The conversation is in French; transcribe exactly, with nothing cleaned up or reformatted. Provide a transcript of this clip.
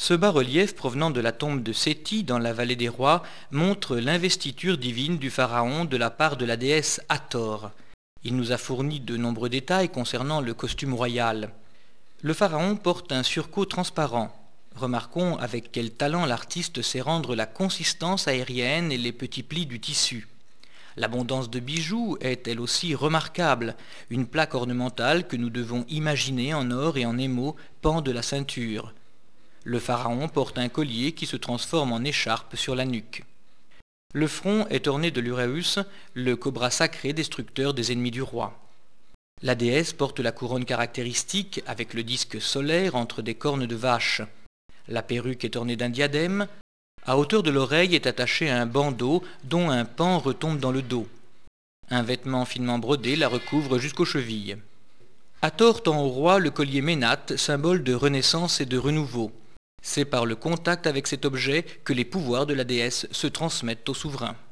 Ce bas-relief provenant de la tombe de Séti dans la vallée des rois montre l'investiture divine du pharaon de la part de la déesse Hathor. Il nous a fourni de nombreux détails concernant le costume royal. Le pharaon porte un surcot transparent. Remarquons avec quel talent l'artiste sait rendre la consistance aérienne et les petits plis du tissu. L'abondance de bijoux est elle aussi remarquable, une plaque ornementale que nous devons imaginer en or et en émaux pend de la ceinture. Le pharaon porte un collier qui se transforme en écharpe sur la nuque. Le front est orné de l'uræus, le cobra sacré destructeur des ennemis du roi. La déesse porte la couronne caractéristique avec le disque solaire entre des cornes de vache. La perruque est ornée d'un diadème. À hauteur de l'oreille est attaché un bandeau dont un pan retombe dans le dos. Un vêtement finement brodé la recouvre jusqu'aux chevilles. Hathor tend au roi le collier Ménate, symbole de renaissance et de renouveau. C'est par le contact avec cet objet que les pouvoirs de la déesse se transmettent au souverain.